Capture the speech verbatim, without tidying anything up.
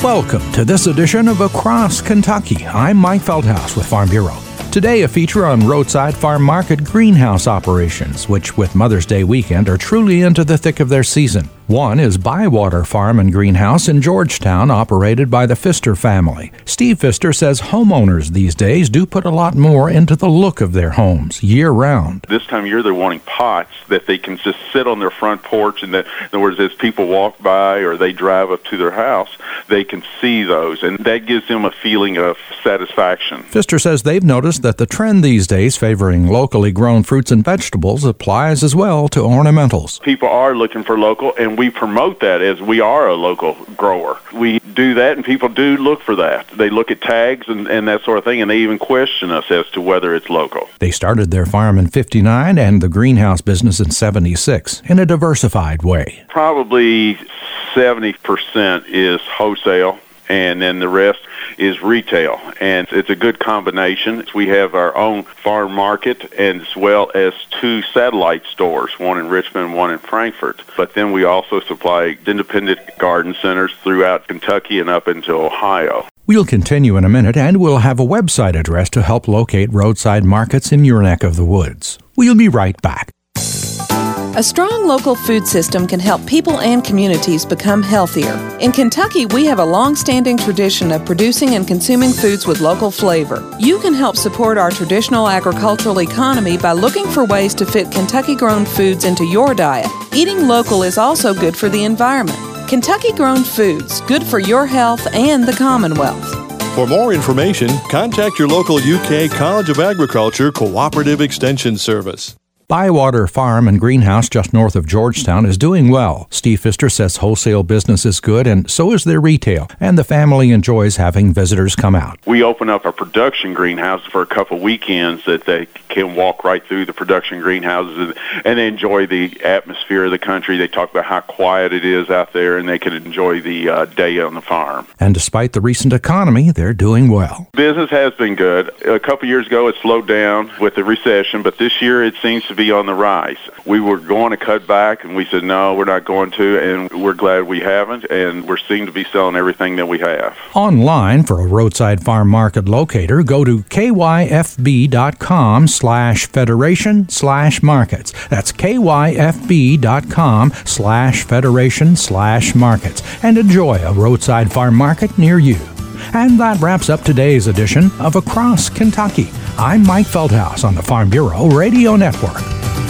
Welcome to this edition of Across Kentucky. I'm Mike Feldhaus with Farm Bureau. Today, a feature on roadside farm market greenhouse operations, which with Mother's Day weekend are truly into the thick of their season. One is Bywater Farm and Greenhouse in Georgetown, operated by the Pfister family. Steve Pfister says homeowners these days do put a lot more into the look of their homes year-round. This time of year, they're wanting pots that they can just sit on their front porch, and that, in other words, as people walk by or they drive up to their house, they can see those, and that gives them a feeling of satisfaction. Pfister says they've noticed that the trend these days favoring locally grown fruits and vegetables applies as well to ornamentals. People are looking for local, and we promote that as we are a local grower. We do that, and people do look for that. They look at tags and, and that sort of thing, and they even question us as to whether it's local. They started their farm in fifty-nine and the greenhouse business in seventy-six in a diversified way. Probably seventy percent is wholesale, and then the rest is retail, and it's a good combination. We have our own farm market as well as two satellite stores, one in Richmond and one in Frankfort. But then we also supply independent garden centers throughout Kentucky and up into Ohio. We'll continue in a minute, and we'll have a website address to help locate roadside markets in your neck of the woods. We'll be right back. A strong local food system can help people and communities become healthier. In Kentucky, we have a long-standing tradition of producing and consuming foods with local flavor. You can help support our traditional agricultural economy by looking for ways to fit Kentucky-grown foods into your diet. Eating local is also good for the environment. Kentucky-grown foods, good for your health and the Commonwealth. For more information, contact your local U K College of Agriculture Cooperative Extension Service. Bywater Farm and Greenhouse just north of Georgetown is doing well. Steve Pfister says wholesale business is good, and so is their retail, and the family enjoys having visitors come out. We open up a production greenhouse for a couple weekends that they can walk right through the production greenhouses and, and enjoy the atmosphere of the country. They talk about how quiet it is out there, and they can enjoy the uh, day on the farm. And despite the recent economy, they're doing well. Business has been good. A couple years ago, it slowed down with the recession, but this year it seems to be on the rise. We were going to cut back, and we said, no, we're not going to, and we're glad we haven't, and we're seem to be selling everything that we have. Online, for a roadside farm market locator, go to kyfb.com slash federation slash markets. That's kyfb.com slash federation slash markets, and enjoy a roadside farm market near you. And that wraps up today's edition of Across Kentucky. I'm Mike Feldhaus on the Farm Bureau Radio Network.